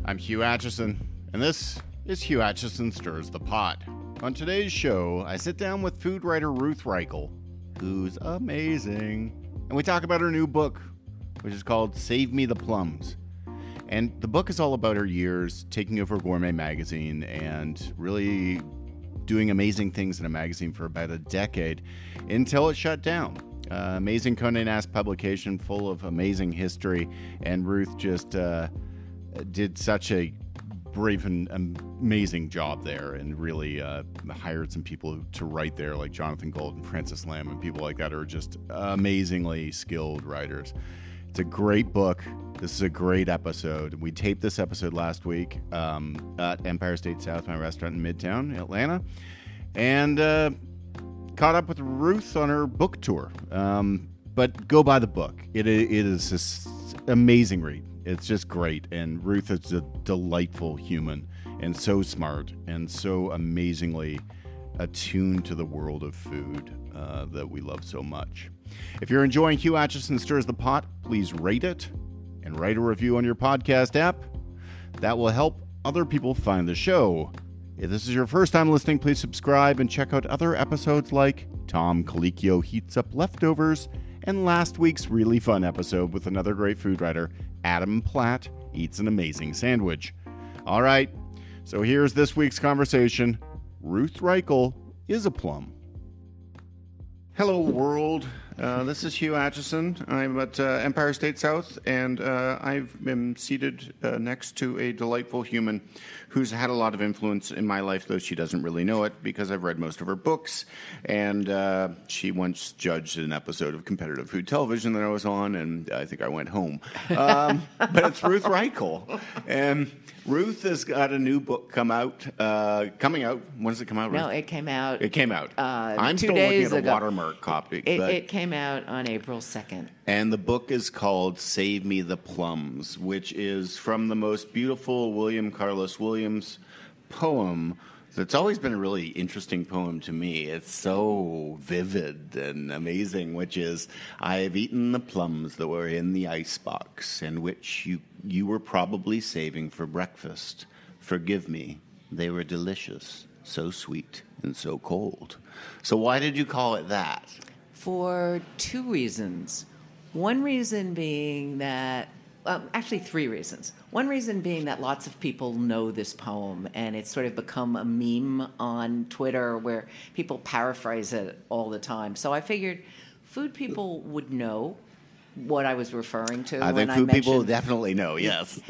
I'm Hugh Atchison, and this is Hugh Atchison Stirs the Pot. On today's show, I sit down with food writer Ruth Reichl, who's amazing, and we talk about her new book, which is called Save Me the Plums. And the book is all about her years taking over Gourmet magazine and really doing amazing things in a magazine for about a decade until it shut down. Amazing Condé Nast publication full of amazing history, and Ruth just did such a brave and amazing job there, and really hired some people to write there, like Jonathan Gold and Francis Lam and people like that, who are just amazingly skilled writers. It's a great book. This is a great episode. We taped this episode last week at Empire State South, my restaurant in Midtown, Atlanta, and caught up with Ruth on her book tour. But go buy the book. It is this amazing read. It's just great, and Ruth is a delightful human, and so smart, and so amazingly attuned to the world of food that we love so much. If you're enjoying Hugh Atchison Stirs the Pot, please rate it and write a review on your podcast app. That will help other people find the show. If this is your first time listening, please subscribe and check out other episodes like Tom Colicchio Heats Up Leftovers, and last week's really fun episode with another great food writer, Adam Platt Eats an Amazing Sandwich. All right, so here's this week's conversation. Ruth Reichl is a plum. Hello, world. This is Hugh Atchison. I'm at Empire State South, and I've been seated next to a delightful human who's had a lot of influence in my life, though she doesn't really know it because I've read most of her books. And she once judged an episode of competitive food television that I was on, and I think I went home. But it's Ruth Reichl. And Ruth has got a new book coming out. When does it come out, Ruth? No, it came out. It came out. I'm 2 still days looking at ago. a watermark copy. It came out on April 2nd. And the book is called Save Me the Plums, which is from the most beautiful William Carlos Williams poem. That's always been a really interesting poem to me. It's so vivid and amazing, which is, I have eaten the plums that were in the icebox and which you were probably saving for breakfast. Forgive me, they were delicious, so sweet and so cold. So why did you call it that? For two reasons. One reason being that, actually 3 reasons. One reason being that lots of people know this poem, and it's sort of become a meme on Twitter where people paraphrase it all the time. So I figured food people would know what I was referring to. I think food people definitely know, yes.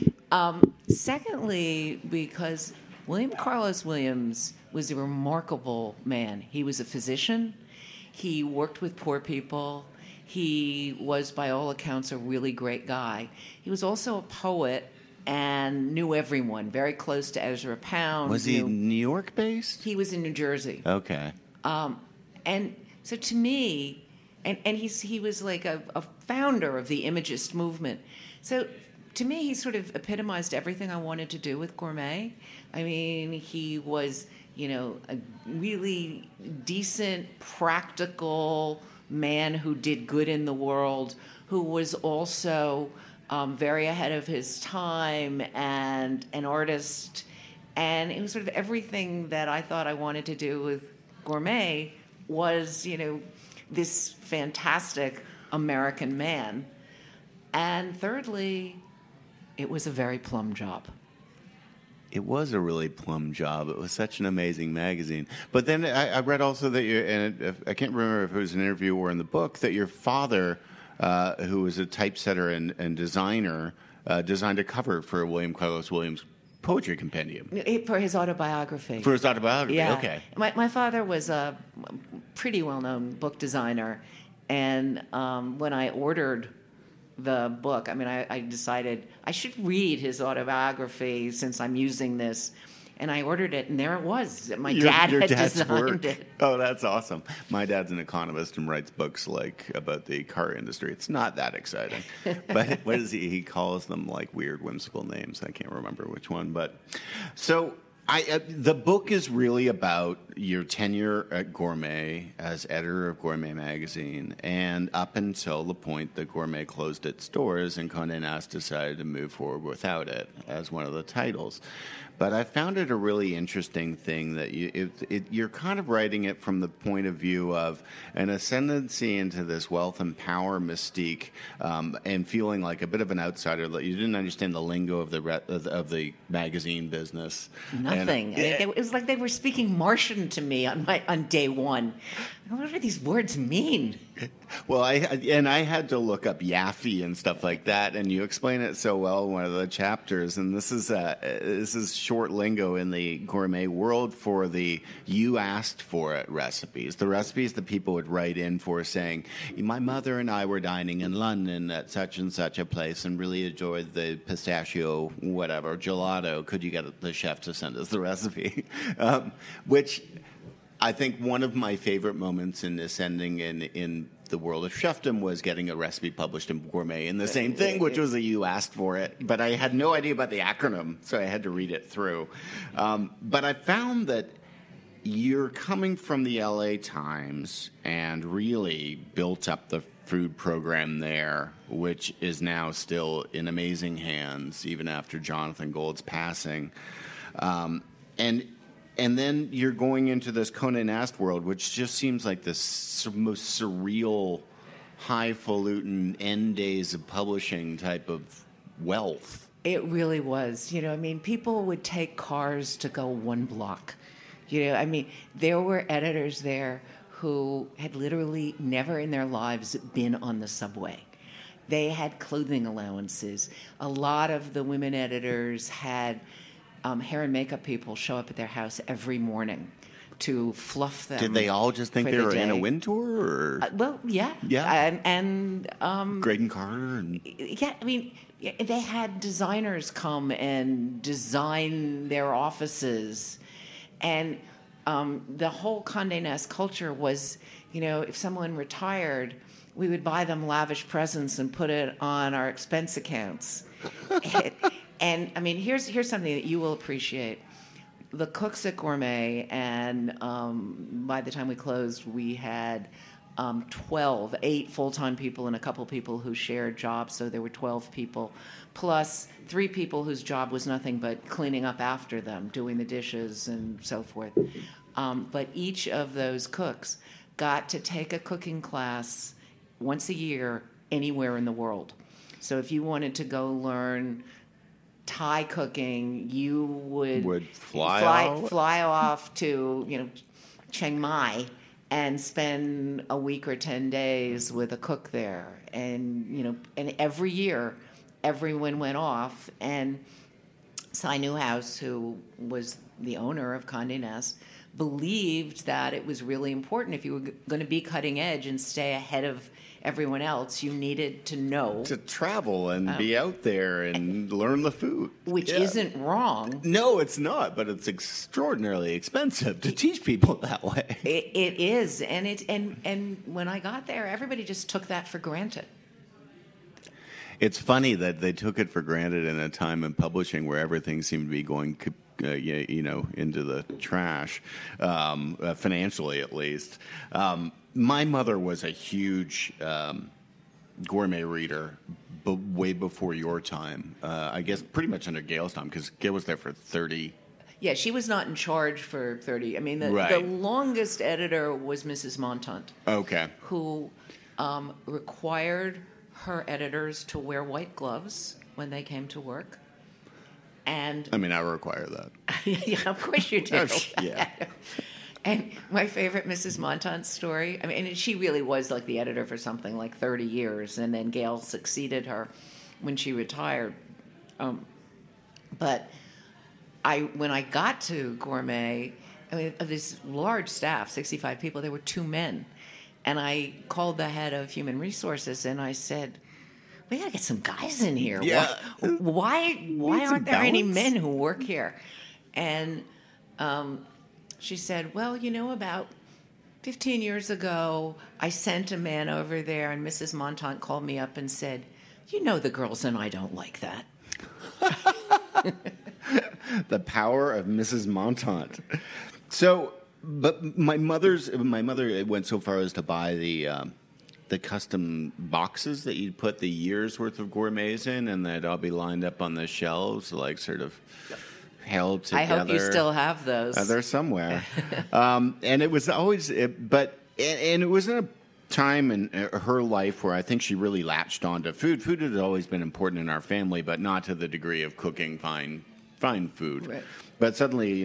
Secondly, because William Carlos Williams was a remarkable man. He was a physician. He worked with poor people. He was, by all accounts, a really great guy. He was also a poet and knew everyone, very close to Ezra Pound. Was he New York-based? He was in New Jersey. Okay. And so to me, and he was like a founder of the Imagist movement. So to me, he sort of epitomized everything I wanted to do with gourmet. I mean, he was, a really decent, practical man who did good in the world, who was also very ahead of his time and an artist. And it was sort of everything that I thought I wanted to do with gourmet was, this fantastic American man. And thirdly, it was a very plum job. It was a really plum job. It was such an amazing magazine. But then I read also that I can't remember if it was an interview or in the book, that your father, who was a typesetter and designer, designed a cover for William Carlos Williams' poetry compendium. For his autobiography. For his autobiography, yeah. Okay. My father was a pretty well-known book designer, and when I ordered the book, I decided I should read his autobiography since I'm using this. And I ordered it, and there it was. My dad had designed it. Oh, that's awesome. My dad's an economist and writes books about the car industry. It's not that exciting. But what is he calls them like weird, whimsical names. I can't remember which one. But so The book is really about your tenure at Gourmet as editor of Gourmet magazine, and up until the point that Gourmet closed its doors and Condé Nast decided to move forward without it as one of the titles. But I found it a really interesting thing that you're kind of writing it from the point of view of an ascendancy into this wealth and power mystique, and feeling like a bit of an outsider. You didn't understand the lingo of the magazine business. Nothing. It was like they were speaking Martian to me on day one. What do these words mean? Well, I had to look up Yaffe and stuff like that, and you explain it so well in one of the chapters. And this is short lingo in the gourmet world for the "you asked for it" recipes. The recipes that people would write in for, saying, "My mother and I were dining in London at such and such a place, and really enjoyed the pistachio whatever gelato. Could you get the chef to send us the recipe?" Which I think one of my favorite moments in ascending in the world of chefdom was getting a recipe published in Gourmet in the same thing, which was you asked for it. But I had no idea about the acronym, so I had to read it through. But I found that you're coming from the LA Times and really built up the food program there, which is now still in amazing hands, even after Jonathan Gold's passing. And then you're going into this Condé Nast world, which just seems like this most surreal, highfalutin end days of publishing type of wealth. It really was. I mean, people would take cars to go one block. I mean, there were editors there who had literally never in their lives been on the subway. They had clothing allowances. A lot of the women editors had hair and makeup people show up at their house every morning to fluff them. Did they all just think they were in a wind tour? Or? Well, yeah. Yeah. And Graydon Carter? Yeah, I mean, they had designers come and design their offices. And the whole Condé Nast culture was, if someone retired, we would buy them lavish presents and put it on our expense accounts. And I mean, here's something that you will appreciate. The cooks at Gourmet, and by the time we closed, we had 8 full-time people and a couple people who shared jobs, so there were 12 people, plus 3 people whose job was nothing but cleaning up after them, doing the dishes and so forth. But each of those cooks got to take a cooking class once a year anywhere in the world. So if you wanted to go learn Thai cooking, you would fly off to Chiang Mai and spend a week or 10 days with a cook there, and every year everyone went off, and Cy Newhouse, who was the owner of Condé Nast, believed that it was really important if you were going to be cutting edge and stay ahead of everyone else, you needed to know. To travel and be out there and learn the food. Which isn't wrong. No, it's not, but it's extraordinarily expensive to teach people that way. It is, and when I got there, everybody just took that for granted. It's funny that they took it for granted in a time in publishing where everything seemed to be going into the trash, financially at least. My mother was a huge gourmet reader, but way before your time. I guess pretty much under Gail's time, because Gail was there for 30. Yeah, she was not in charge for 30. I mean, the longest editor was Mrs. Montant. Okay. Who required her editors to wear white gloves when they came to work. And I mean, I require that. Yeah, of course you do. Yeah. And my favorite Mrs. Montant story, I mean, and she really was like the editor for something like 30 years, and then Gail succeeded her when she retired. But when I got to Gourmet, I mean, of this large staff, 65 people, there were 2 men. And I called the head of human resources, and I said, we got to get some guys in here. Yeah. Why aren't there any men who work here? And she said, well, about 15 years ago, I sent a man over there, and Mrs. Montant called me up and said, the girls and I don't like that. The power of Mrs. Montant. So, but my mother went so far as to buy the custom boxes that you'd put the year's worth of gourmets in, and they'd all be lined up on the shelves, like sort of held together. I hope you still have those. They're somewhere. And it was always, but it was in a time in her life where I think she really latched onto food. Food had always been important in our family, but not to the degree of cooking fine food. Right. But suddenly,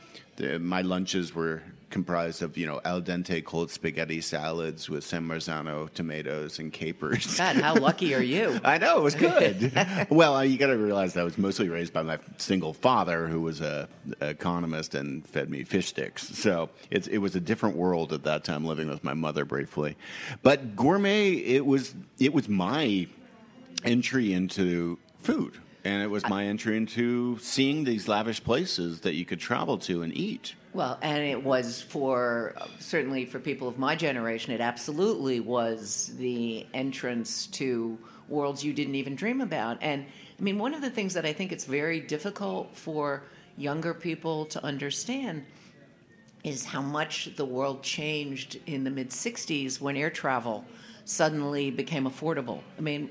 my lunches were comprised of, al dente cold spaghetti salads with San Marzano tomatoes and capers. God, how lucky are you? I know, it was good. Well, you got to realize I was mostly raised by my single father, who was an economist and fed me fish sticks. So it was a different world at that time, living with my mother briefly. But gourmet, it was my entry into food. And it was my entry into seeing these lavish places that you could travel to and eat. Well, and it was certainly for people of my generation, it absolutely was the entrance to worlds you didn't even dream about. And I mean, one of the things that I think it's very difficult for younger people to understand is how much the world changed in the mid-'60s when air travel suddenly became affordable. I mean,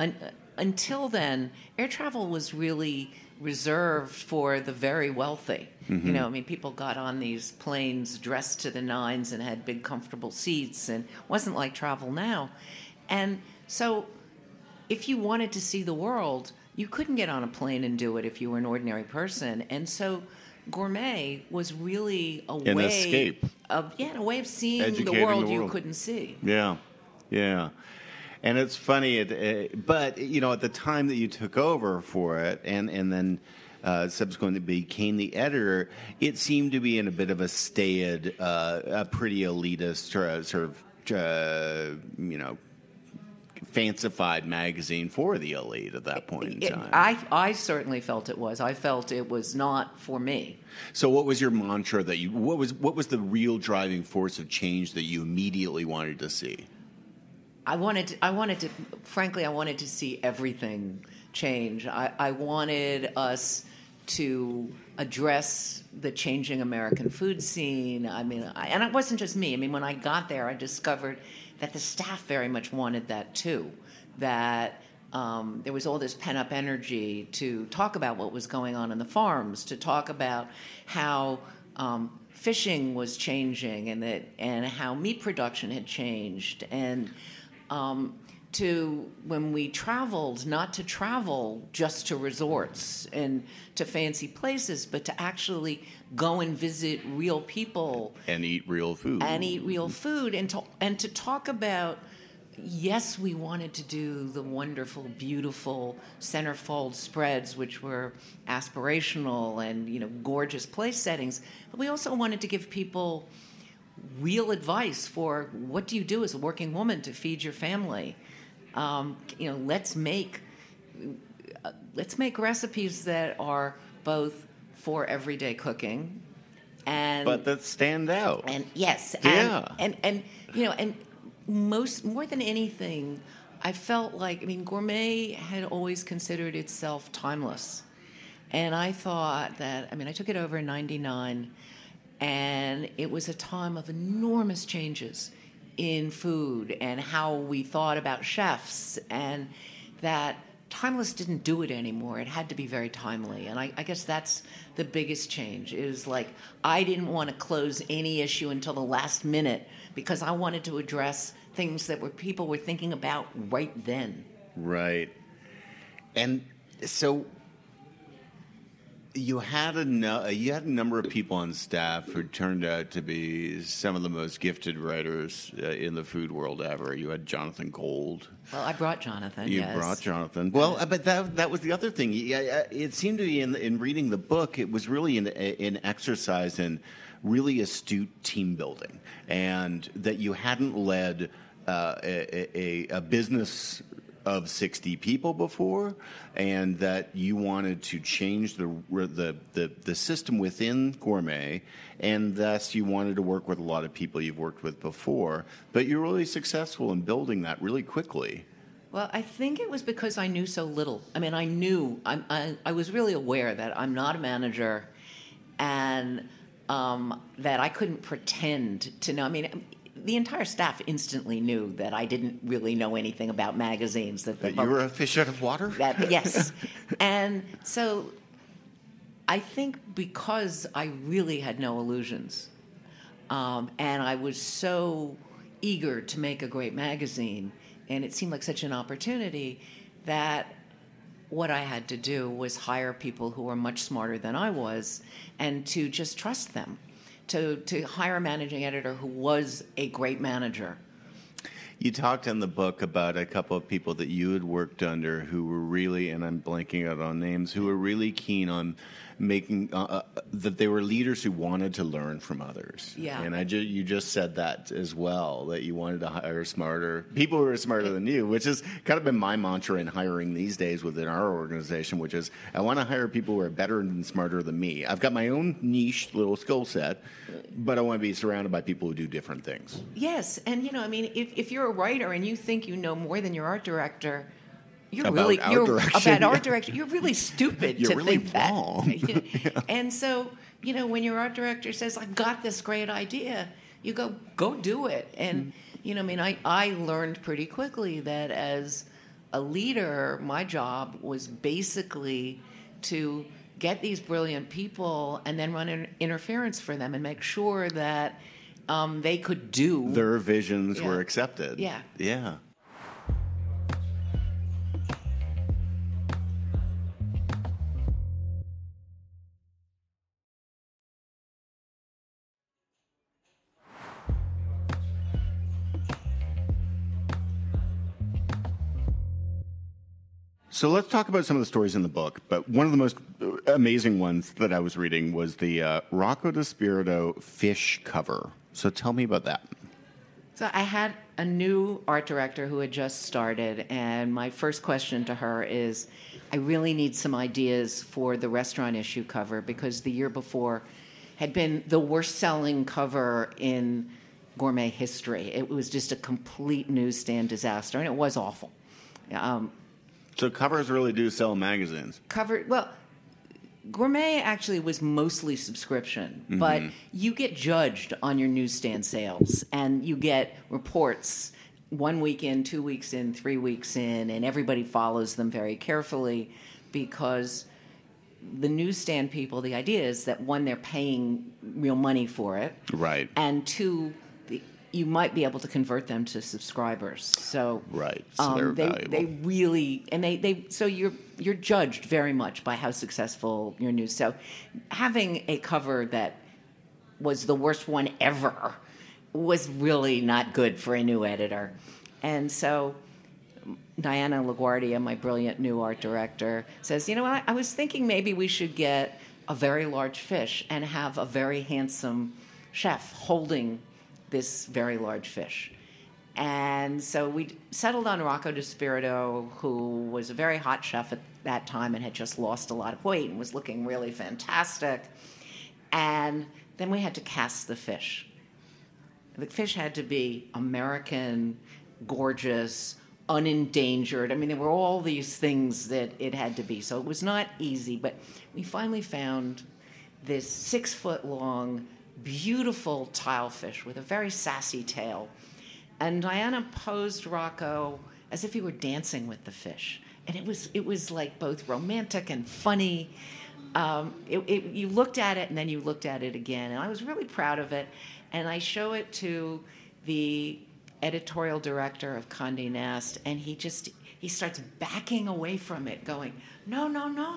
until then, air travel was really reserved for the very wealthy. Mm-hmm. People got on these planes dressed to the nines and had big, comfortable seats, and it wasn't like travel now. And so if you wanted to see the world, you couldn't get on a plane and do it if you were an ordinary person. And so gourmet was really a way of seeing the world you couldn't see. Yeah, yeah. And it's funny, but at the time that you took over for it, and then subsequently became the editor, it seemed to be in a bit of a staid, a pretty elitist sort of fancified magazine for the elite at that point in time. I certainly felt it was. I felt it was not for me. So, what was your mantra that what was the real driving force of change that you immediately wanted to see? I wanted to see everything change. I wanted us to address the changing American food scene. And it wasn't just me. When I got there, I discovered that the staff very much wanted that too. That there was all this pent-up energy to talk about what was going on in the farms, to talk about how fishing was changing, and how meat production had changed, and to when we traveled, not to travel just to resorts and to fancy places, but to actually go and visit real people and eat real food, and to talk about. Yes, we wanted to do the wonderful, beautiful centerfold spreads, which were aspirational and gorgeous place settings, but we also wanted to give people real advice for what do you do as a working woman to feed your family. Let's make recipes that are both for everyday cooking, but that stand out. And yes, yeah, and more than anything, I felt like gourmet had always considered itself timeless, and I thought that I took it over in '99. And it was a time of enormous changes in food and how we thought about chefs, and that timeless didn't do it anymore. It had to be very timely. And I guess that's the biggest change. It was like I didn't want to close any issue until the last minute because I wanted to address things that people were thinking about right then. Right. And so you had a number of people on staff who turned out to be some of the most gifted writers in the food world ever. You had Jonathan Gold. Well, I brought Jonathan. You brought Jonathan. Well, but that was the other thing. It seemed to be in reading the book, it was really an exercise in really astute team building, and that you hadn't led a business of 60 people before, and that you wanted to change the system within Gourmet, and thus you wanted to work with a lot of people you've worked with before, but you're really successful in building that really quickly. Well, I think it was because I knew so little. I mean, I was really aware that I'm not a manager, and that I couldn't pretend to know. I mean, the entire staff instantly knew that I didn't really know anything about magazines. That you were a fish out of water? Yes. And so I think because I really had no illusions, and I was so eager to make a great magazine, and it seemed like such an opportunity, that what I had to do was hire people who were much smarter than I was, and to just trust them, to hire a managing editor who was a great manager. You talked in the book about a couple of people that you had worked under who were really, and I'm blanking out on names, who were really keen on making that they were leaders who wanted to learn from others. Yeah. And you just said that as well, that you wanted to hire smarter people who are smarter than you, which has kind of been my mantra in hiring these days within our organization, which is I want to hire people who are better and smarter than me. I've got my own niche little skill set, but I want to be surrounded by people who do different things. Yes, and I mean, if you're a writer and you think you know more than your art director, About art direction, you're really stupid You're to really think wrong. that. Yeah. And so, when your art director says, "I've got this great idea," you go do it. And I mean, I learned pretty quickly that as a leader, my job was basically to get these brilliant people and then run interference for them and make sure that they could do Their visions were accepted. Yeah. Yeah. So let's talk about some of the stories in the book. But one of the most amazing ones that I was reading was the Rocco DiSpirito fish cover. So tell me about that. So I had a new art director who had just started, and my first question to her is, I really need some ideas for the restaurant issue cover, because the year before had been the worst-selling cover in gourmet history. It was just a complete newsstand disaster, and it was awful. So covers really do sell in magazines. Gourmet actually was mostly subscription, but you get judged on your newsstand sales, and you get reports 1 week in, 2 weeks in, 3 weeks in, and everybody follows them very carefully, because the newsstand people, the idea is that, one, they're paying real money for it, Right. and two, you might be able to convert them to subscribers. So Right. So they're valuable. They really, and so you're judged very much by how successful your news. So having a cover that was the worst one ever was really not good for a new editor. And so Diana LaGuardia, my brilliant new art director, says, I was thinking maybe we should get a very large fish and have a very handsome chef holding this very large fish. And so we settled on Rocco DiSpirito, who was a very hot chef at that time and had just lost a lot of weight and was looking really fantastic. And then we had to cast the fish. The fish had to be American, gorgeous, unendangered. I mean, there were all these things that it had to be. So it was not easy, but we finally found this 6-foot-long, beautiful tilefish with a very sassy tail. And Diana posed Rocco as if he were dancing with the fish. And it was like both romantic and funny. You looked at it and then you looked at it again. And I was really proud of it. And I show it to the editorial director of Condé Nast, and he starts backing away from it, going, no.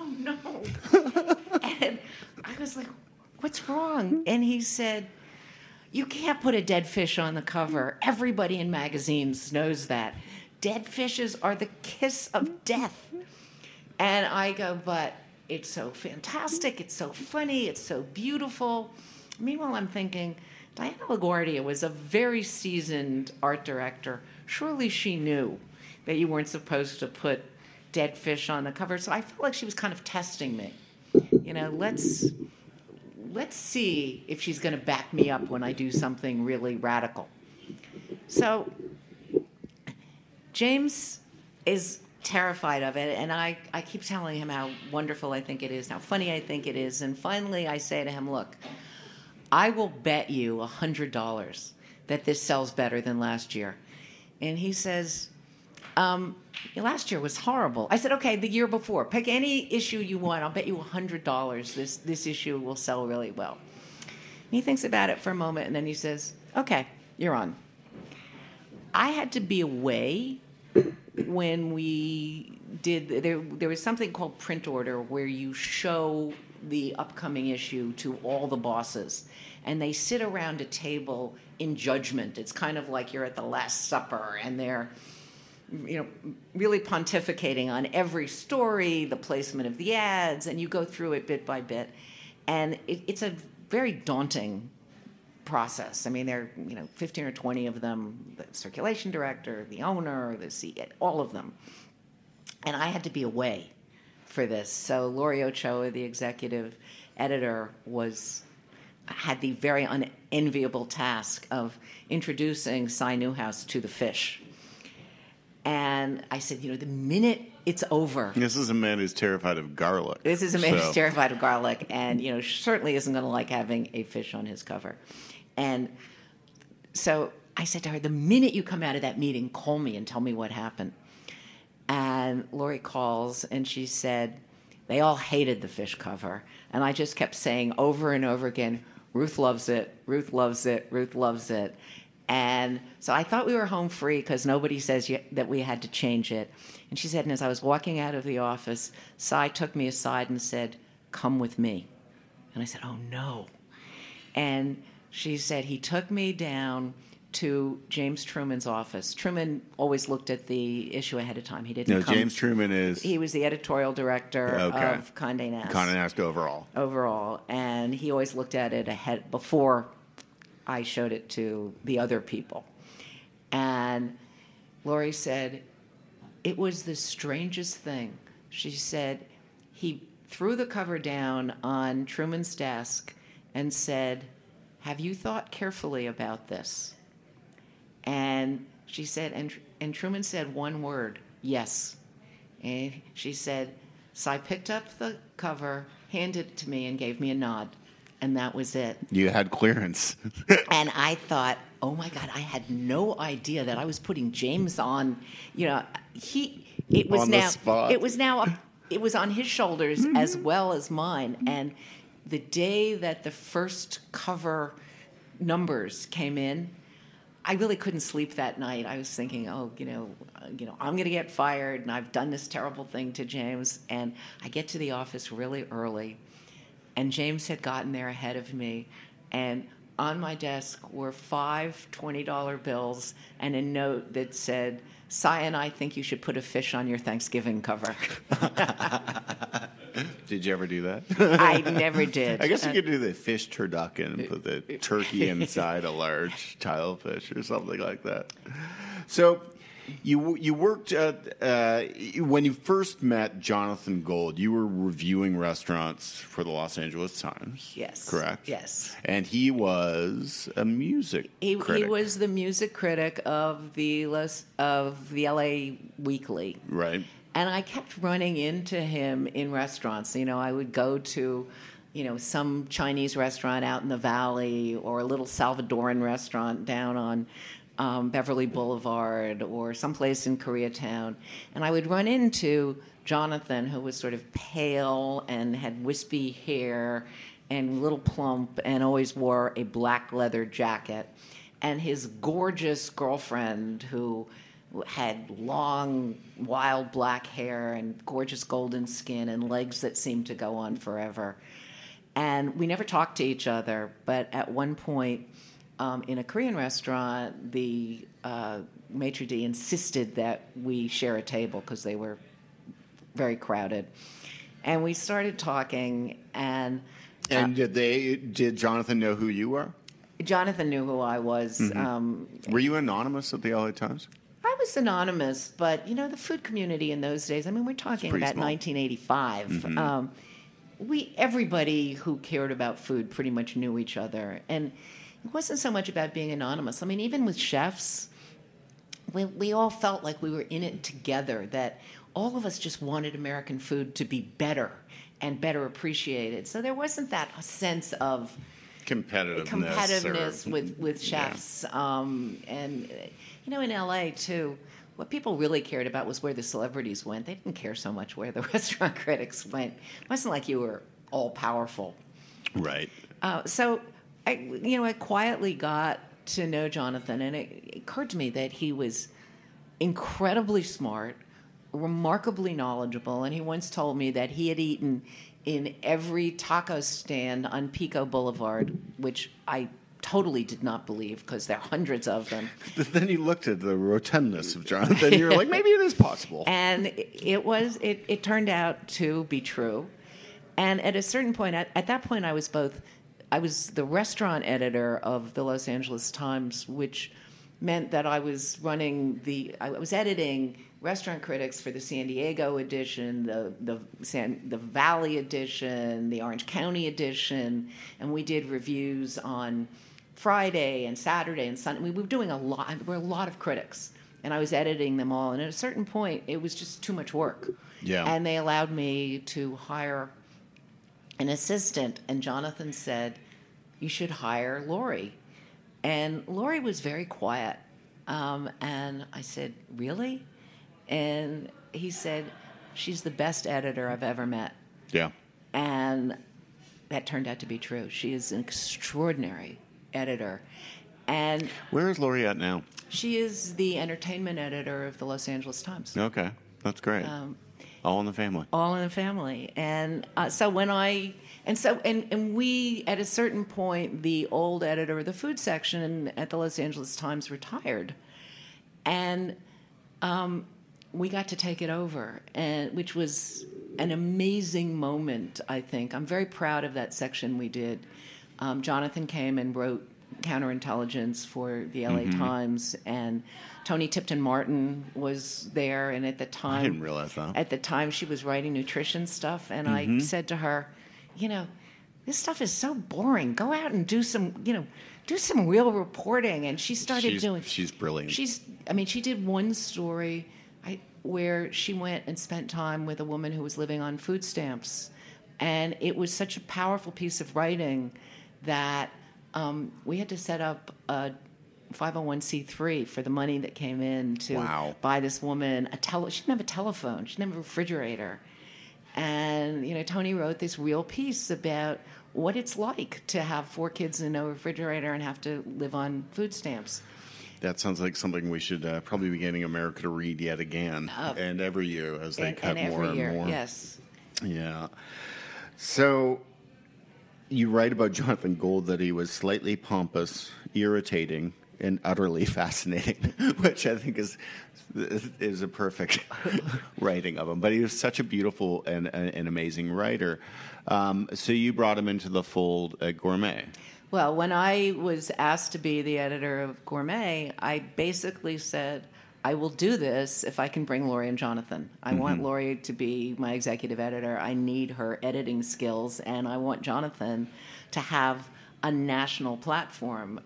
And I was like, what's wrong? And he said, you can't put a dead fish on the cover. Everybody in magazines knows that. Dead fishes are the kiss of death. And I go, but it's so fantastic. It's so funny. It's so beautiful. Meanwhile, I'm thinking, Diana LaGuardia was a very seasoned art director. Surely she knew that you weren't supposed to put dead fish on the cover. So I felt like she was kind of testing me. Let's see if she's going to back me up when I do something really radical. So James is terrified of it, and I keep telling him how wonderful I think it is, how funny I think it is, and finally I say to him, look, I will bet you $100 that this sells better than last year. And he says, last year was horrible. I said, okay, the year before, pick any issue you want, I'll bet you $100 this issue will sell really well. And he thinks about it for a moment, and then he says, okay, you're on. I had to be away when we did, there was something called print order where you show the upcoming issue to all the bosses, and they sit around a table in judgment. It's kind of like you're at the Last Supper, and they're, really pontificating on every story, the placement of the ads, and you go through it bit by bit, and it's a very daunting process. I mean, there are 15 or 20 of them, the circulation director, the owner, the CEO, all of them. And I had to be away for this. So Laurie Ochoa, the executive editor, had the very unenviable task of introducing Cy Newhouse to the fish. And I said, the minute it's over. This is a man who's terrified of garlic. This is a man who's terrified of garlic and, certainly isn't going to like having a fish on his cover. And so I said to her, the minute you come out of that meeting, call me and tell me what happened. And Laurie calls, and she said, they all hated the fish cover. And I just kept saying over and over again, Ruth loves it, Ruth loves it, Ruth loves it. And so I thought we were home free because nobody says that we had to change it. And she said, and as I was walking out of the office, Cy took me aside and said, come with me. And I said, oh, no. And she said, he took me down to James Truman's office. Truman always looked at the issue ahead of time. He didn't come. James Truman is... He was the editorial director of Condé Nast. Condé Nast overall. Overall. And he always looked at it ahead before I showed it to the other people. And Laurie said, it was the strangest thing. She said, he threw the cover down on Truman's desk and said, have you thought carefully about this? And she said, and Truman said one word, yes. And she said, so I picked up the cover, handed it to me, and gave me a nod. And that was it. You had clearance. And I thought, oh my God, I had no idea that I was putting James on. It was on now, the spot. It was on his shoulders as well as mine. And the day that the first cover numbers came in, I really couldn't sleep that night. I was thinking, I'm going to get fired, and I've done this terrible thing to James. And I get to the office really early, and James had gotten there ahead of me, and on my desk were 5 $20 bills and a note that said, Cy and I think you should put a fish on your Thanksgiving cover. Did you ever do that? I never did. I guess you could do the fish turducken and put the turkey inside a large tilefish or something like that. So you worked when you first met Jonathan Gold, you were reviewing restaurants for the Los Angeles Times. Yes. Correct? Yes. And he was a music critic. He was the music critic of the LA Weekly. Right. And I kept running into him in restaurants. I would go to, some Chinese restaurant out in the valley or a little Salvadoran restaurant down on Beverly Boulevard or someplace in Koreatown. And I would run into Jonathan, who was sort of pale and had wispy hair and a little plump and always wore a black leather jacket. And his gorgeous girlfriend, who had long, wild black hair and gorgeous golden skin and legs that seemed to go on forever. And we never talked to each other, but at one point in a Korean restaurant, the maitre d' insisted that we share a table because they were very crowded. And we started talking, and did Jonathan know who you were? Jonathan knew who I was. Were you anonymous at the LA Times? I was anonymous, but, the food community in those days, we're talking about small. 1985. Everybody who cared about food pretty much knew each other. And it wasn't so much about being anonymous. Even with chefs, we all felt like we were in it together, that all of us just wanted American food to be better and better appreciated. So there wasn't that sense of competitiveness with chefs. And, in L.A., too, what people really cared about was where the celebrities went. They didn't care so much where the restaurant critics went. It wasn't like you were all-powerful. Right. So I quietly got to know Jonathan, and it occurred to me that he was incredibly smart, remarkably knowledgeable, and he once told me that he had eaten in every taco stand on Pico Boulevard, which I totally did not believe because there are hundreds of them. Then you looked at the rotundness of Jonathan, and you were like, maybe it is possible. And it turned out to be true. And at a certain point, at that point, I was the restaurant editor of the Los Angeles Times, which meant that I was editing restaurant critics for the San Diego edition, the Valley edition, the Orange County edition, and we did reviews on Friday and Saturday and Sunday. We were doing a lot. There were a lot of critics, and I was editing them all. And at a certain point, it was just too much work. Yeah. And they allowed me to hire an assistant, and Jonathan said, "You should hire Lori." And Lori was very quiet. And I said, "Really?" And he said, "She's the best editor I've ever met." Yeah. And that turned out to be true. She is an extraordinary editor. And where is Lori at now? She is the entertainment editor of the Los Angeles Times. Okay. That's great. All in the family. All in the family. And so when and we, at a certain point, the old editor of the food section at the Los Angeles Times retired. And we got to take it over, which was an amazing moment, I think. I'm very proud of that section we did. Jonathan came and wrote counterintelligence for the LA Times, and Toni Tipton-Martin was there, and at the time... I didn't realize that. At the time, she was writing nutrition stuff, and I said to her, this stuff is so boring. Go out and do some real reporting. And she started doing... She's brilliant. She did one story where she went and spent time with a woman who was living on food stamps, and it was such a powerful piece of writing that we had to set up a 501c3 for the money that came in to buy this woman she didn't have a telephone, she didn't have a refrigerator, and Toni wrote this real piece about what it's like to have 4 kids and no refrigerator and have to live on food stamps. That sounds like something we should probably be getting America to read yet again, and every year as they cut more and more. Yes. Yeah. So you write about Jonathan Gold that he was slightly pompous, irritating, and utterly fascinating, which I think is a perfect writing of him. But he was such a beautiful and amazing writer. So you brought him into the fold at Gourmet. Well, when I was asked to be the editor of Gourmet, I basically said, I will do this if I can bring Lori and Jonathan. I want Lori to be my executive editor. I need her editing skills, and I want Jonathan to have a national platform.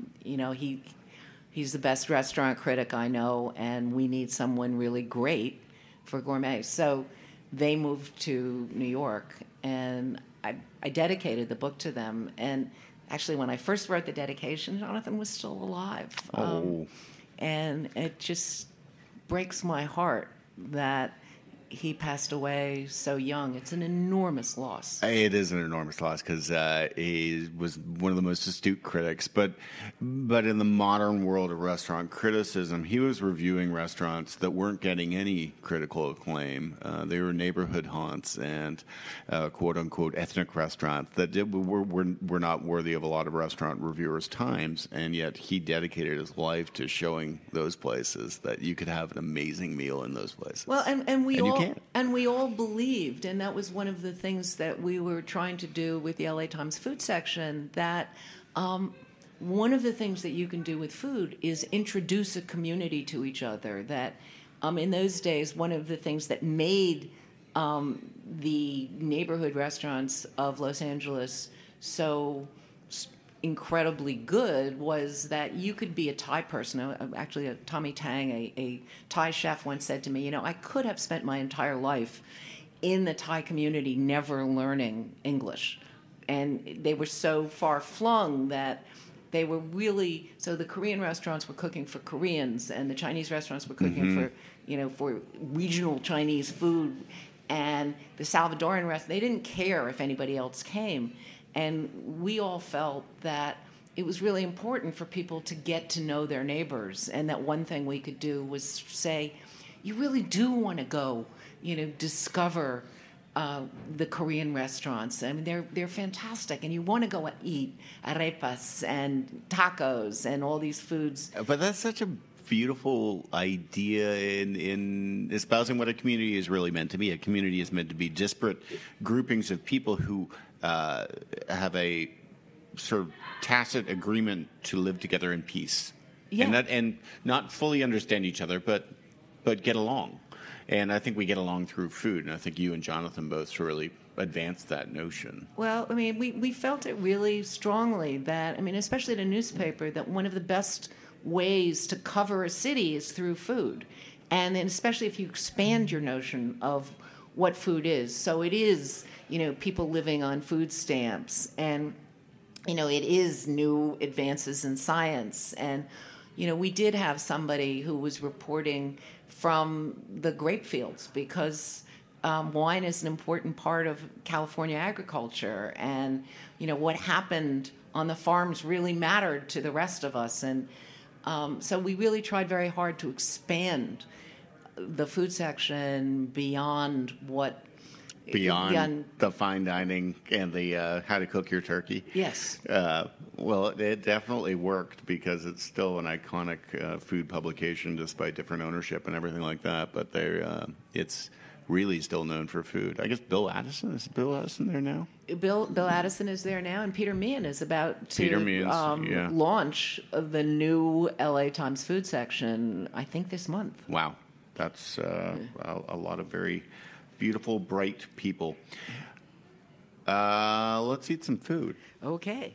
He's the best restaurant critic I know, and we need someone really great for Gourmet. So they moved to New York, and I dedicated the book to them. And actually, when I first wrote the dedication, Jonathan was still alive. And it just breaks my heart that he passed away so young. It's an enormous loss. It is an enormous loss because he was one of the most astute critics. But in the modern world of restaurant criticism, he was reviewing restaurants that weren't getting any critical acclaim. They were neighborhood haunts and quote-unquote ethnic restaurants that were not worthy of a lot of restaurant reviewers' times. And yet he dedicated his life to showing those places that you could have an amazing meal in those places. Well, and we all believed, and that was one of the things that we were trying to do with the LA Times food section, that one of the things that you can do with food is introduce a community to each other. That in those days, one of the things that made the neighborhood restaurants of Los Angeles so incredibly good was that you could be a Thai person. Actually, Tommy Tang, a Thai chef, once said to me, I could have spent my entire life in the Thai community never learning English. And they were so far flung that they were really, so the Korean restaurants were cooking for Koreans, and the Chinese restaurants were cooking for regional Chinese food, and the Salvadoran restaurants, they didn't care if anybody else came. And we all felt that it was really important for people to get to know their neighbors, and that one thing we could do was say, you really do want to go, discover the Korean restaurants. I mean, they're fantastic, and you want to go eat arepas and tacos and all these foods. But that's such a beautiful idea in espousing what a community is really meant to be. A community is meant to be disparate groupings of people who have a sort of tacit agreement to live together in peace, and not fully understand each other, but get along. And I think we get along through food, and I think you and Jonathan both really advanced that notion. Well, I mean, we felt it really strongly that, especially in a newspaper, that one of the best ways to cover a city is through food. And then especially if you expand your notion of what food is. So it is, people living on food stamps, and, it is new advances in science. And, we did have somebody who was reporting from the grape fields, because wine is an important part of California agriculture, and what happened on the farms really mattered to the rest of us. And so we really tried very hard to expand the food section beyond the fine dining and the how to cook your turkey. Yes. Well, it definitely worked, because it's still an iconic food publication despite different ownership and everything like that. But it's really still known for food. I guess Bill Addison, is Bill Addison there now? Bill Addison is there now, and Peter Meehan is about to launch the new LA Times food section, I think, this month. Wow. That's a lot of very beautiful, bright people. Let's eat some food. Okay.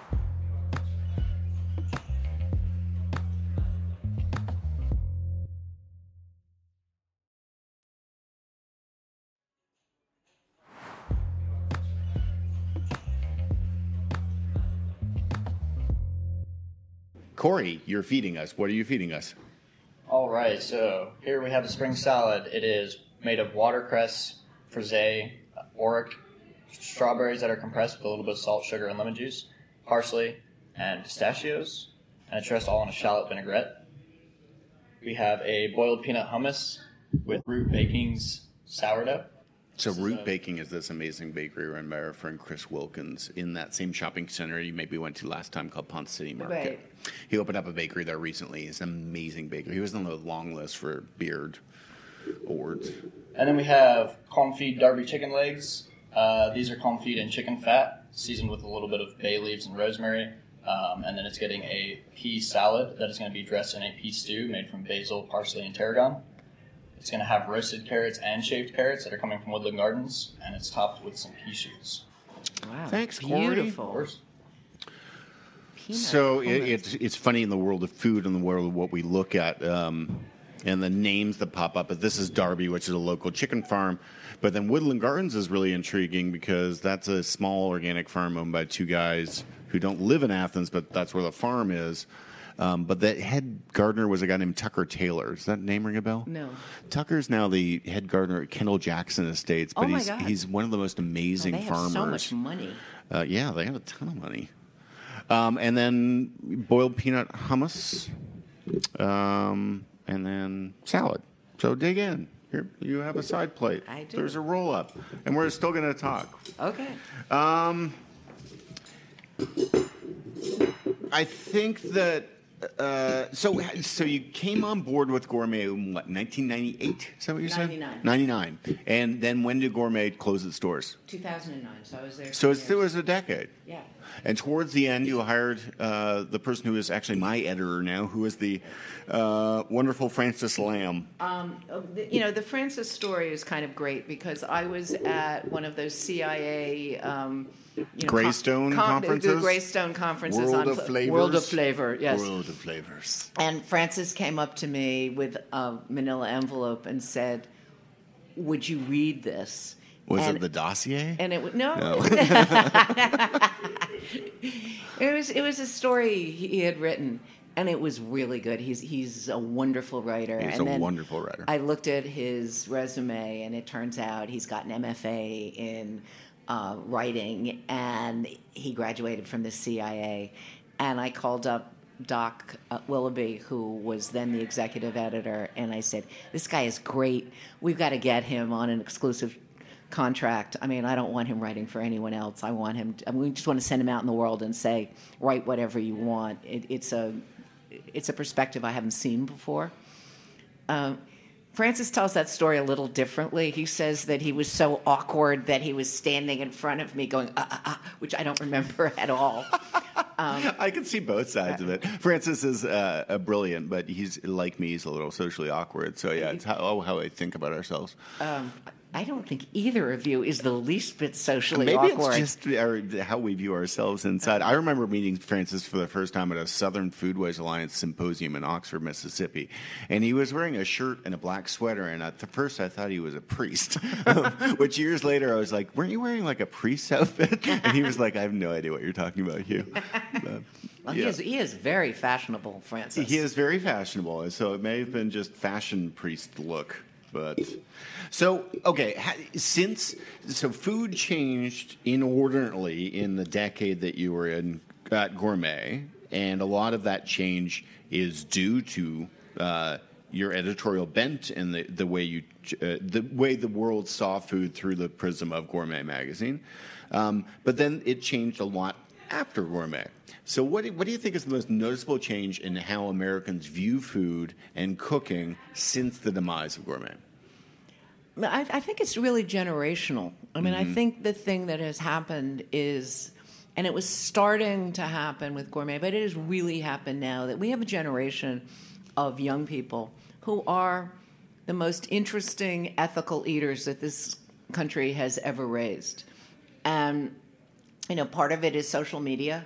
Corey, you're feeding us. What are you feeding us? All right, so here we have the spring salad. It is made of watercress, frisee, auric, strawberries that are compressed with a little bit of salt, sugar, and lemon juice, parsley, and pistachios, and it's dressed all in a shallot vinaigrette. We have a boiled peanut hummus with Root Baking's sourdough. So Root Baking is this amazing bakery run by our friend Chris Wilkins in that same shopping center you maybe went to last time called Ponce City Market. Right. He opened up a bakery there recently. It's an amazing bakery. He was on the long list for Beard Awards. And then we have confit Derby chicken legs. These are confit in chicken fat, seasoned with a little bit of bay leaves and rosemary. And then it's getting a pea salad that is going to be dressed in a pea stew made from basil, parsley, and tarragon. It's going to have roasted carrots and shaved carrots that are coming from Woodland Gardens, and it's topped with some pea shoots. Wow. Thanks, Corey. Beautiful. So it's funny in the world of food and the world of what we look at and the names that pop up. But this is Derby, which is a local chicken farm. But then Woodland Gardens is really intriguing because that's a small organic farm owned by two guys who don't live in Athens, but that's where the farm is. But the head gardener was a guy named Tucker Taylor. Does that name ring a bell? No. Tucker's now the head gardener at Kendall Jackson Estates, but he's one of the most amazing farmers. They have so much money. Yeah, they have a ton of money. And then boiled peanut hummus, and then salad. So dig in. Here, you have a side plate. I do. There's a roll-up. And we're still going to talk. Okay. I think that... So you came on board with Gourmet in what, 1998? Is that what you said? 99. And then when did Gourmet close its doors? 2009. So I was there. So it was a decade. Yeah. And towards the end, you hired the person who is actually my editor now, who is the wonderful Frances Lamb. The Frances story is kind of great because I was at one of those CIA Greystone conferences? The Greystone conferences World on of Flavors? World of Flavor, yes. World of Flavors. And Francis came up to me with a manila envelope and said, "Would you read this?" Was it the dossier? And it no. It was a story he had written, and it was really good. He's a wonderful writer. He's and a then wonderful writer. I looked at his resume, and it turns out he's got an MFA in writing, and he graduated from the CIA. And I called up Doc Willoughby, who was then the executive editor, and I said, "This guy is great. We've got to get him on an exclusive contract. I mean, I don't want him writing for anyone else. We just want to send him out in the world and say, write whatever you want." It's a perspective I haven't seen before. Francis tells that story a little differently. He says that he was so awkward that he was standing in front of me going, which I don't remember at all. I can see both sides of it. Francis is brilliant, but he's like me. He's a little socially awkward. So yeah, it's how I think about ourselves. I don't think either of you is the least bit socially Maybe awkward. it's just how we view ourselves inside. I remember meeting Francis for the first time at a Southern Foodways Alliance symposium in Oxford, Mississippi. And he was wearing a shirt and a black sweater. And at first I thought he was a priest. Which years later I was like, weren't you wearing like a priest's outfit? And he was like, I have no idea what you're talking about, Hugh. Well, he is very fashionable, Francis. He is very fashionable. So it may have been just fashion priest look. But so okay, so food changed inordinately in the decade that you were in at Gourmet, and a lot of that change is due to your editorial bent and the way the world saw food through the prism of Gourmet magazine. But then it changed a lot after Gourmet. So what do you think is the most noticeable change in how Americans view food and cooking since the demise of Gourmet? I think it's really generational. I mean, I think the thing that has happened is, and it was starting to happen with Gourmet, but it has really happened now, that we have a generation of young people who are the most interesting ethical eaters that this country has ever raised. And, part of it is social media.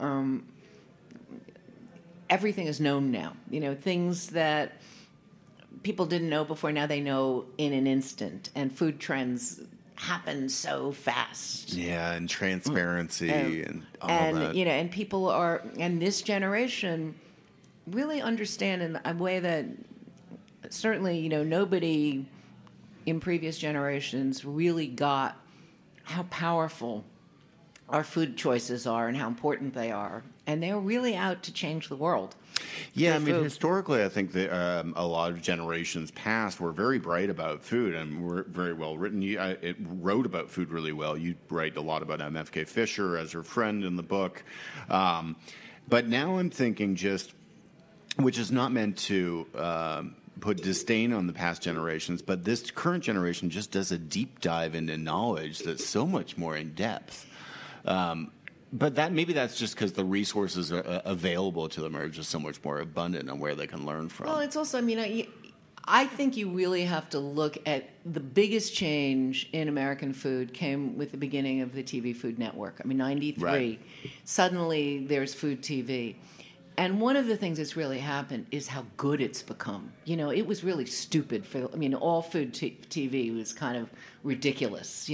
Everything is known now. Things that people didn't know before, now they know in an instant. And food trends happen so fast. Yeah, and transparency and all that. And people are, and this generation really understand in a way that certainly, nobody in previous generations really got how powerful our food choices are and how important they are. And they're really out to change the world. Yeah, historically, I think that a lot of generations past were very bright about food and were very well written. It wrote about food really well. You write a lot about MFK Fisher as your friend in the book. But now I'm thinking which is not meant to put disdain on the past generations, but this current generation just does a deep dive into knowledge that's so much more in depth. But maybe that's just because the resources available to them are just so much more abundant on where they can learn from. Well, it's also, I think you really have to look at the biggest change in American food came with the beginning of the TV Food Network. 93, right. Suddenly there's food TV. And one of the things that's really happened is how good it's become. It was really stupid all food TV was kind of ridiculous,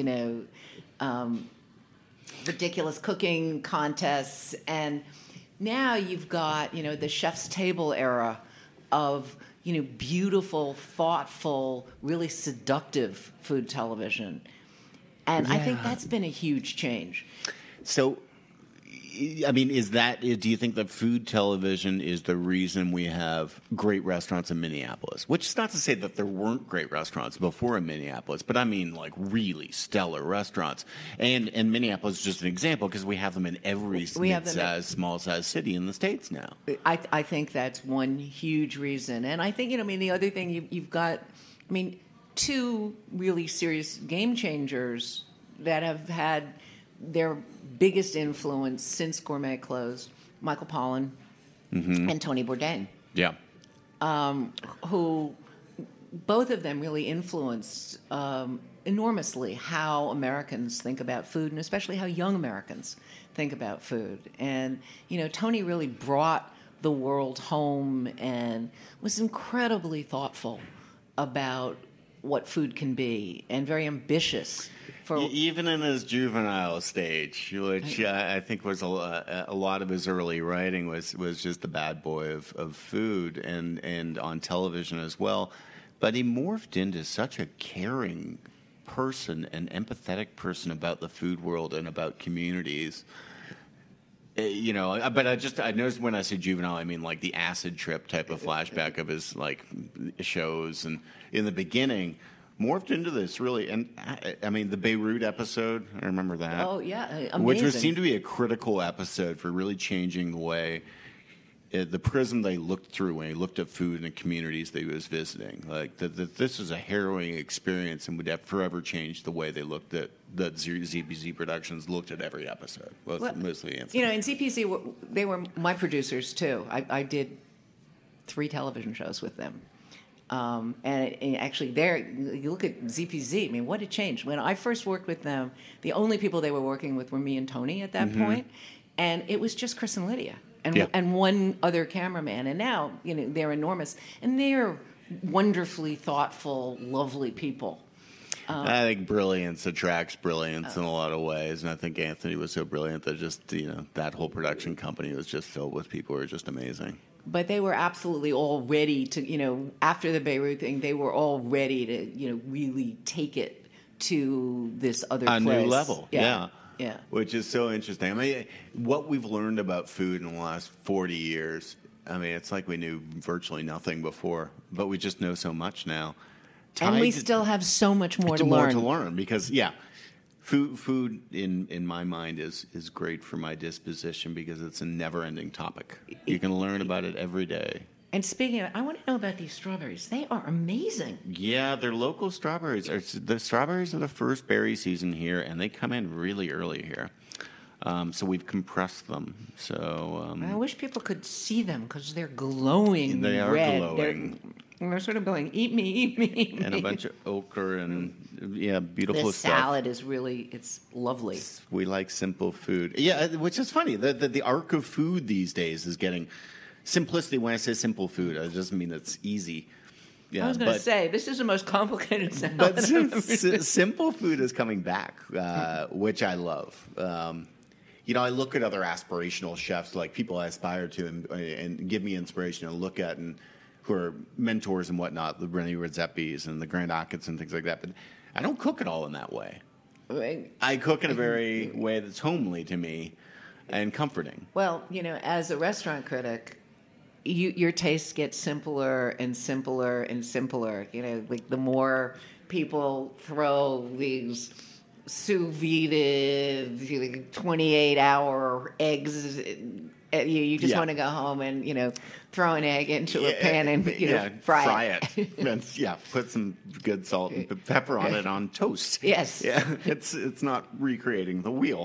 ridiculous cooking contests. And now you've got, the chef's table era of, beautiful, thoughtful, really seductive food television. And I think that's been a huge change. So, do you think that food television is the reason we have great restaurants in Minneapolis? Which is not to say that there weren't great restaurants before in Minneapolis, but really stellar restaurants. And Minneapolis is just an example because we have them in every mid-sized, small-sized city in the States now. I think that's one huge reason. And I think, the other thing you've got, two really serious game changers that have had their biggest influence since Gourmet closed, Michael Pollan and Tony Bourdain. Yeah. Who both of them really influenced enormously how Americans think about food, and especially how young Americans think about food. And, Tony really brought the world home and was incredibly thoughtful about what food can be and very ambitious. Even in his juvenile stage, which I think was a lot of his early writing was just the bad boy of food and on television as well. But he morphed into such a caring person, an empathetic person about the food world and about communities. But I noticed when I say juvenile, I mean like the acid trip type of flashback of his like shows, and in the beginning morphed into this really, and I mean the Beirut episode, I remember that. Oh yeah, amazing. Which seemed to be a critical episode for really changing the way the prism they looked through when he looked at food in the communities that he was visiting. Like that this is a harrowing experience and would have forever changed the way they looked at that ZPZ Productions looked at every episode. Mostly in ZPZ, they were my producers too. I did 3 television shows with them. And actually, you look at ZPZ. I mean, what a change! When I first worked with them, the only people they were working with were me and Tony at that point, and it was just Chris and Lydia, and one other cameraman. And now, they're enormous, and they're wonderfully thoughtful, lovely people. I think brilliance attracts brilliance in a lot of ways, and I think Anthony was so brilliant that just that whole production company was just filled with people who were just amazing. But they were absolutely all ready to, after the Beirut thing, they were all ready to, really take it to this other place. A new level, yeah. Which is so interesting. I mean, what we've learned about food in the last 40 years, I mean, it's like we knew virtually nothing before, but we just know so much now. And we still have so much more to learn. More to learn because, food in my mind is great for my disposition because it's a never-ending topic. You can learn about it every day. And speaking of, I want to know about these strawberries. They are amazing. Yeah, they're local strawberries. The strawberries are the first berry season here, and they come in really early here. So we've compressed them. So I wish people could see them because they're glowing. They are red. glowing. They're sort of going, eat me, eat me, eat me. And a bunch of ochre and, beautiful this stuff. The salad is really, it's lovely. We like simple food. Yeah, which is funny. The arc of food these days is getting simplicity. When I say simple food, it doesn't mean it's easy. Yeah, I was going to say, this is the most complicated salad. But simple food is coming back, which I love. I look at other aspirational chefs, like people I aspire to and give me inspiration and look at, and who are mentors and whatnot, the Rene Redzepis and the Grant Achatz and things like that. But I don't cook it all in that way. Right. I cook in a very way that's homely to me and comforting. Well, as a restaurant critic, your tastes get simpler and simpler and simpler. Like the more people throw these sous vide 28-hour eggs at you, you just want to go home and throw an egg into a pan and fry it. And, put some good salt and pepper on it on toast. Yes. Yeah, it's not recreating the wheel.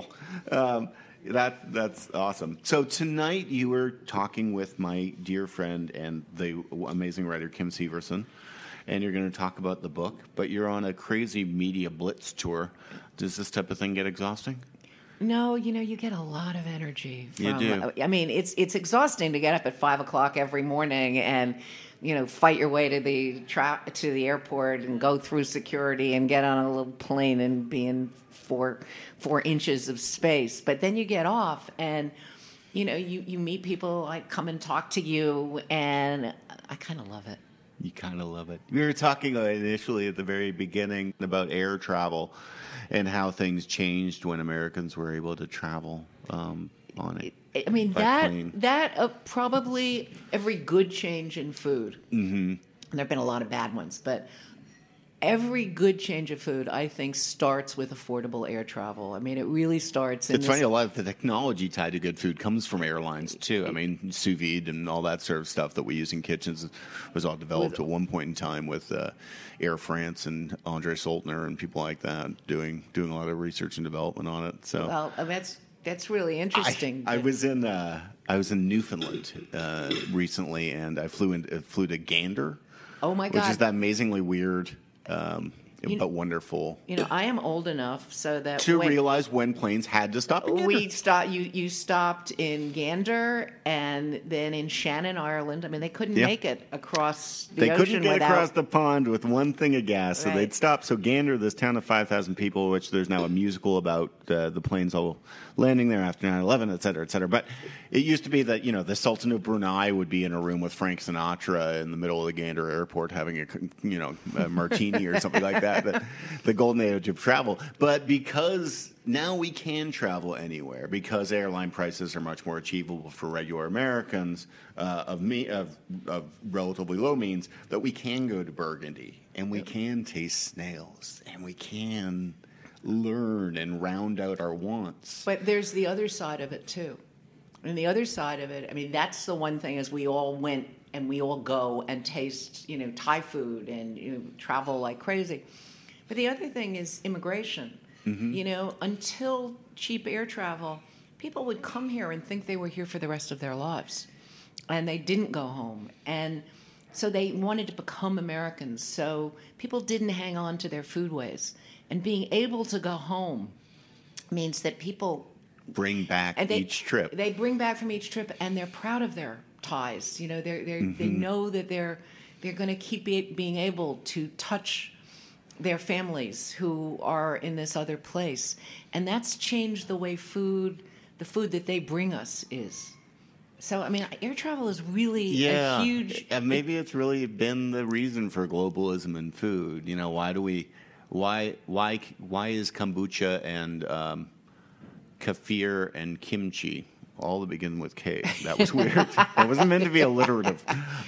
That's awesome. So tonight you were talking with my dear friend and the amazing writer Kim Severson, and you're going to talk about the book, but you're on a crazy media blitz tour. Does this type of thing get exhausting? No, you get a lot of energy from. You do. I mean, it's exhausting to get up at 5:00 every morning and fight your way to the airport and go through security and get on a little plane and be in 4 inches of space. But then you get off and you meet people, like come and talk to you, and I kind of love it. You kind of love it. We were talking initially at the very beginning about air travel and how things changed when Americans were able to travel on it. I mean, that probably every good change in food. Mm-hmm. There have been a lot of bad ones, but every good change of food, I think, starts with affordable air travel. I mean, it really starts. It's funny, a lot of the technology tied to good food comes from airlines, too. I mean, sous vide and all that sort of stuff that we use in kitchens was all developed at one point in time with Air France and Andre Soltner and people like that doing a lot of research and development on it. So, well, that's really interesting. I was in Newfoundland recently, and I flew to Gander. Oh, my God. Which is that amazingly weird, but wonderful. I am old enough so that To realize when planes had to stop in Gander. You stopped in Gander and then in Shannon, Ireland. I mean, they couldn't make it across the ocean. They couldn't get without... across the pond with one thing of gas, so Right. they'd stop. So Gander, this town of 5,000 people, which there's now a musical about the planes all landing there after 9/11, et cetera, et cetera. But it used to be that, the Sultan of Brunei would be in a room with Frank Sinatra in the middle of the Gander airport having a martini or something like that. The golden age of travel. But because now we can travel anywhere, because airline prices are much more achievable for regular Americans of relatively low means, that we can go to Burgundy and we can taste snails and we can learn and round out our wants. But there's the other side of it, too. And the other side of it, I mean, that's the one thing is we all went and we all go and taste, Thai food and travel like crazy. But the other thing is immigration. Mm-hmm. Until cheap air travel, people would come here and think they were here for the rest of their lives. And they didn't go home. And so they wanted to become Americans. So people didn't hang on to their foodways. And being able to go home means that people bring back each trip. They bring back from each trip, and they're proud of their ties. They know that they're going to keep being able to touch their families who are in this other place, and that's changed the way the food that they bring us is. So, I mean, air travel is really a huge... And maybe it's really been the reason for globalism in food. Why is kombucha and kefir and kimchi all that begin with K? That was weird. That wasn't meant to be alliterative.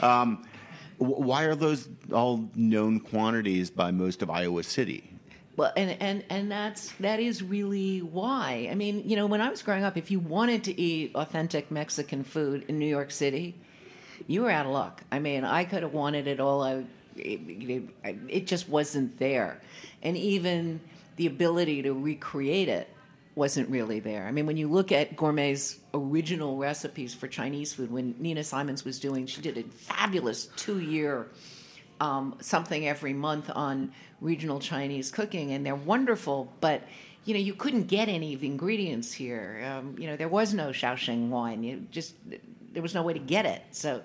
Why are those all known quantities by most of Iowa City? Well, and that is really why. I mean, when I was growing up, if you wanted to eat authentic Mexican food in New York City, you were out of luck. I mean, I could have wanted it all. It just wasn't there. And even the ability to recreate it wasn't really there. I mean, when you look at Gourmet's original recipes for Chinese food, when Nina Simons was doing, she did a fabulous 2-year something every month on regional Chinese cooking, and they're wonderful, but you couldn't get any of the ingredients here. There was no Shaoxing wine. There was no way to get it. So,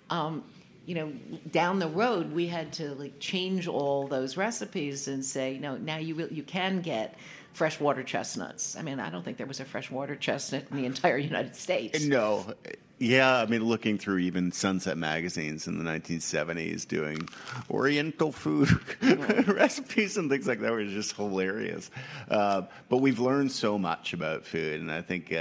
down the road, we had to change all those recipes and say, no, now you can get freshwater chestnuts. I mean, I don't think there was a freshwater chestnut in the entire United States. No. Yeah, I mean, looking through even Sunset magazines in the 1970s doing Oriental food recipes and things like that was just hilarious. But we've learned so much about food, and I think...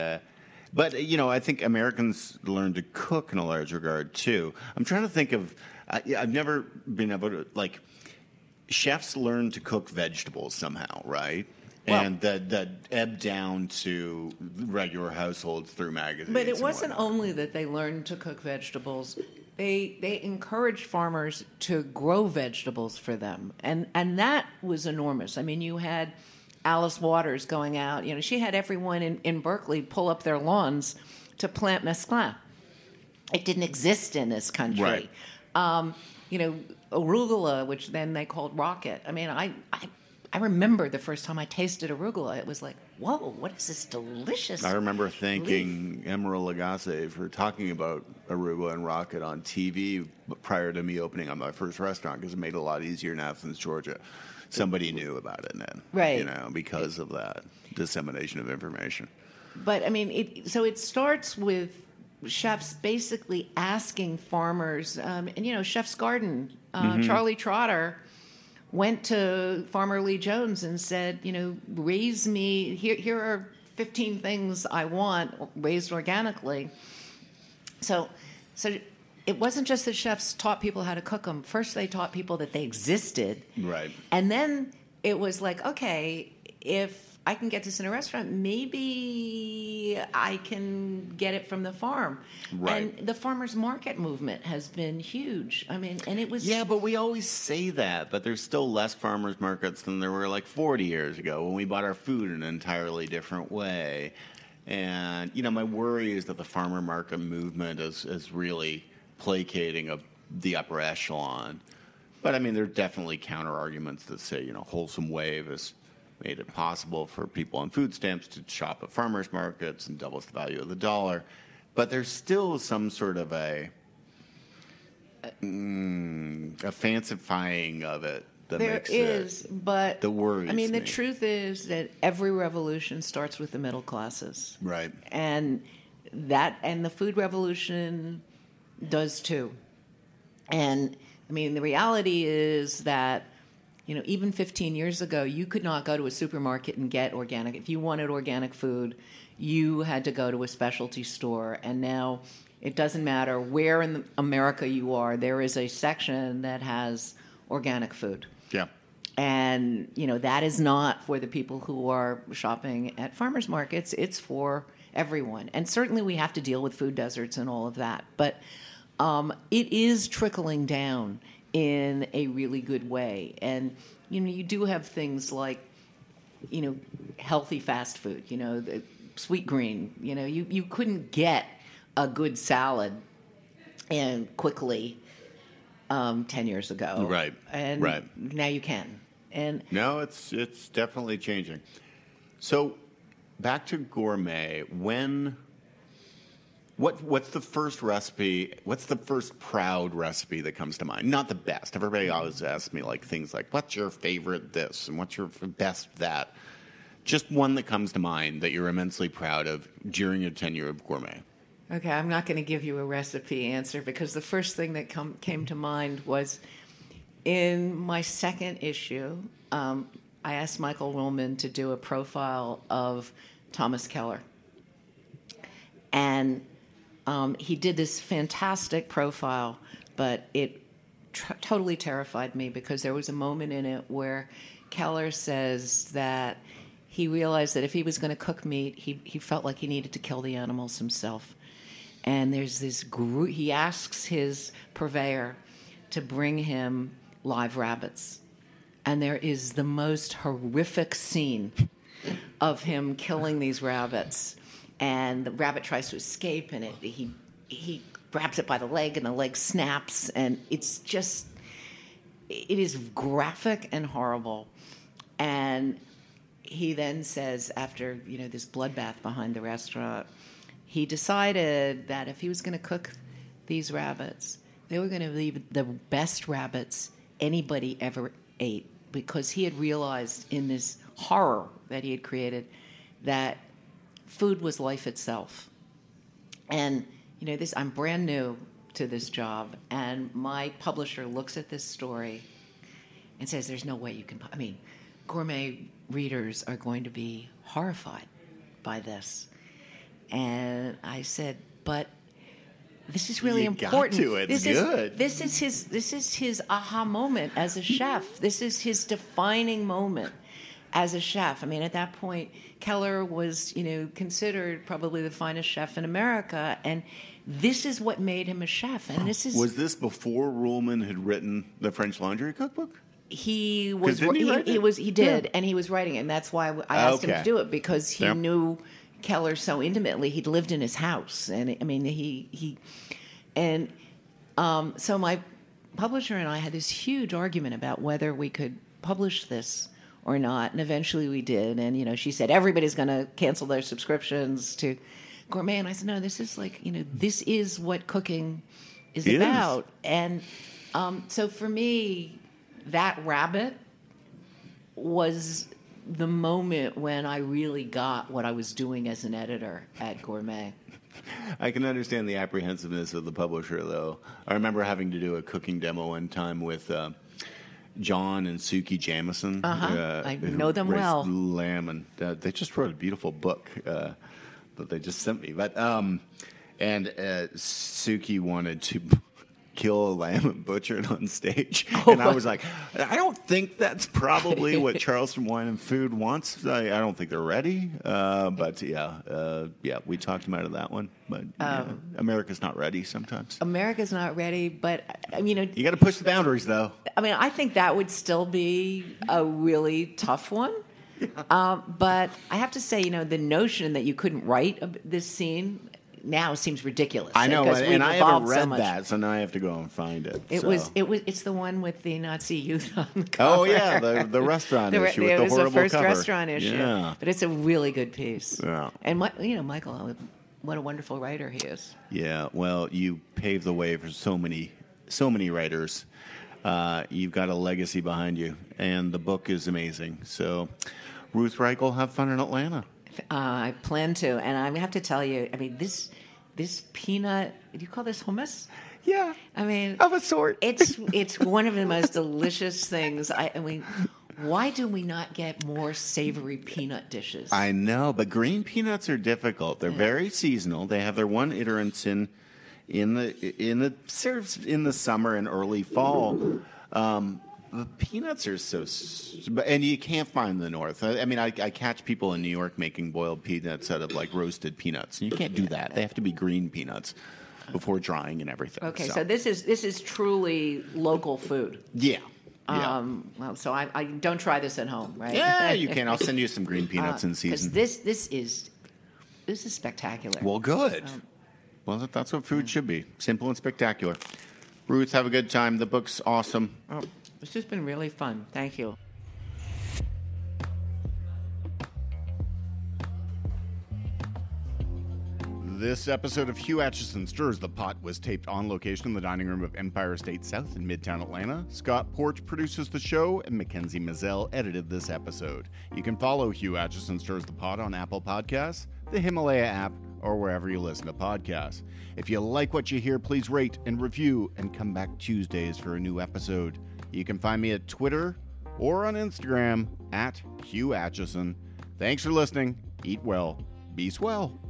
I think Americans learn to cook in a large regard, too. I'm trying to think of... I've never been able to... chefs learn to cook vegetables somehow, right? Well, and that ebb down to regular households through magazines. But it wasn't only that they learned to cook vegetables. They encouraged farmers to grow vegetables for them. And that was enormous. I mean, you had Alice Waters going out. She had everyone in Berkeley pull up their lawns to plant mesclun. It didn't exist in this country. Right. Arugula, which then they called rocket. I mean, I remember the first time I tasted arugula. It was like, whoa, what is this delicious I remember thanking Emeril Lagasse for talking about arugula and rocket on TV prior to me opening up my first restaurant, because it made it a lot easier in Athens, Georgia. Somebody knew about it then, right? Because of that dissemination of information. But I mean, it starts with chefs basically asking farmers, Chef's Garden, Charlie Trotter went to Farmer Lee Jones and said, raise me, here are 15 things I want raised organically. So it wasn't just that chefs taught people how to cook them. First, they taught people that they existed. Right. And then it was like, okay, if I can get this in a restaurant, maybe I can get it from the farm. Right. And the farmers market movement has been huge. I mean, and it was... Yeah, but we always say that, but there's still less farmers markets than there were 40 years ago when we bought our food in an entirely different way. And, my worry is that the farmer market movement is really placating of the upper echelon. But I mean, there are definitely counter arguments that say, Wholesome Wave has made it possible for people on food stamps to shop at farmers markets and doubles the value of the dollar. But there's still some sort of a fancifying of it that makes it. But that worries I mean, the me. truth is that every revolution starts with the middle classes, Right. and the food revolution does too. And I mean, the reality is that, even 15 years ago, you could not go to a supermarket and get organic. If you wanted organic food, you had to go to a specialty store. And now it doesn't matter where in America you are, there is a section that has organic food. Yeah. And, that is not for the people who are shopping at farmers markets. It's for everyone. And certainly we have to deal with food deserts and all of that. But it is trickling down in a really good way. And, you do have things like, healthy fast food, the Sweet Green. You couldn't get a good salad and quickly 10 years ago. Right. And right. now you can. And no, it's definitely changing. So back to gourmet. What's the first recipe? What's the first proud recipe that comes to mind? Not the best. Everybody always asks me things like, "What's your favorite this?" and "What's your best that?" Just one that comes to mind that you're immensely proud of during your tenure of Gourmet. Okay, I'm not going to give you a recipe answer because the first thing that came to mind was in my second issue. I asked Michael Ruhlman to do a profile of Thomas Keller, and he did this fantastic profile, but it totally terrified me because there was a moment in it where Keller says that he realized that if he was going to cook meat, he felt like he needed to kill the animals himself. And there's this he asks his purveyor to bring him live rabbits. And there is the most horrific scene of him killing these rabbits. And the rabbit tries to escape, and he grabs it by the leg, and the leg snaps. And it is graphic and horrible. And he then says, after this bloodbath behind the restaurant, he decided that if he was going to cook these rabbits, they were going to be the best rabbits anybody ever ate, because he had realized in this horror that he had created that food was life itself. And, I'm brand new to this job, and my publisher looks at this story and says, there's no way you can... Gourmet readers are going to be horrified by this. And I said, but this is really important. Got to. It's good. This is his aha moment as a chef. This is his defining moment as a chef. At that point, Keller was, considered probably the finest chef in America, and this is what made him a chef. And this is... Was this before Ruhlman had written the French Laundry Cookbook? He was. He did, yeah. and he was writing it, and that's why I asked him to do it, because he knew Keller so intimately. He'd lived in his house, and so my publisher and I had this huge argument about whether we could publish this or not, and eventually we did. And she said everybody's going to cancel their subscriptions to Gourmet, and I said no, this is this is what cooking is about. And so for me, that rabbit was the moment when I really got what I was doing as an editor at Gourmet. I can understand the apprehensiveness of the publisher, though. I remember having to do a cooking demo one time with John and Suki Jamison. I know them well. Lamb, and they just wrote a beautiful book that they just sent me. But Suki wanted to kill a lamb and butcher it on stage. And I was like, I don't think that's probably what Charleston Wine and Food wants. I don't think they're ready. But we talked him out of that one. But America's not ready sometimes. America's not ready, but you got to push the boundaries, though. I think that would still be a really tough one. Yeah. But I have to say, the notion that you couldn't write this scene now seems ridiculous. I know, because and we've I haven't evolved so read much. that, so now I have to go and find it. It's the one with the Nazi youth on the cover. Oh yeah, the restaurant issue with the was horrible the first cover. restaurant issue. Yeah. But it's a really good piece. Yeah. And Michael, what a wonderful writer he is. Yeah, well, you paved the way for so many writers. You've got a legacy behind you, and the book is amazing. So, Ruth Reichl, have fun in Atlanta. I plan to, and I have to tell you, I mean, this peanut, do you call this hummus? Yeah, I mean, of a sort. It's one of the most delicious things. I mean, why do we not get more savory peanut dishes? I know, but green peanuts are difficult. They're very seasonal. They have their one iterance in the serves in the summer and early fall. The peanuts are and you can't find the North. I mean, I catch people in New York making boiled peanuts out of like roasted peanuts, and you can't do that. They have to be green peanuts before drying and everything. Okay, so this is truly local food. Yeah. Yeah. Well, so I don't try this at home, right? Yeah, you can. I'll send you some green peanuts in season. Because this is spectacular. Well, good. Well, that's what food should be. Simple and spectacular. Ruth, have a good time. The book's awesome. Oh, this has been really fun. Thank you. This episode of Hugh Acheson Stirs the Pot was taped on location in the dining room of Empire State South in Midtown Atlanta. Scott Porch produces the show, and Mackenzie Mazzell edited this episode. You can follow Hugh Acheson Stirs the Pot on Apple Podcasts, the Himalaya app, or wherever you listen to podcasts. If you like what you hear, please rate and review and come back Tuesdays for a new episode. You can find me at Twitter or on Instagram at Hugh Acheson. Thanks for listening. Eat well. Be swell.